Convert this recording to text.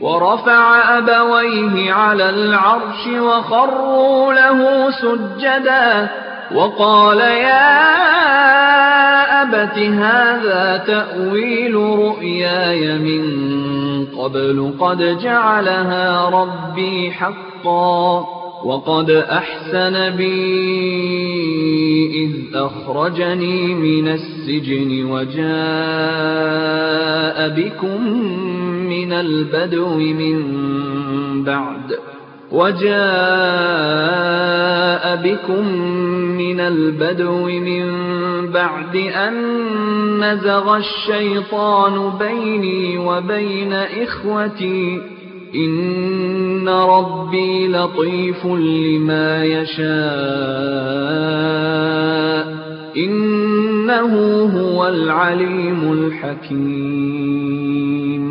ورفع أبويه على العرش وخروا له سجدا وقال يا أبت هذا تأويل رؤياي من قبل قد جعلها ربي حقا وقد أحسن بي إذ أخرجني من السجن وجاء بكم من البدو من بعد أن نزغ الشيطان بيني وبين إخوتي إن ربي لطيف لما يشاء إنه هو العليم الحكيم.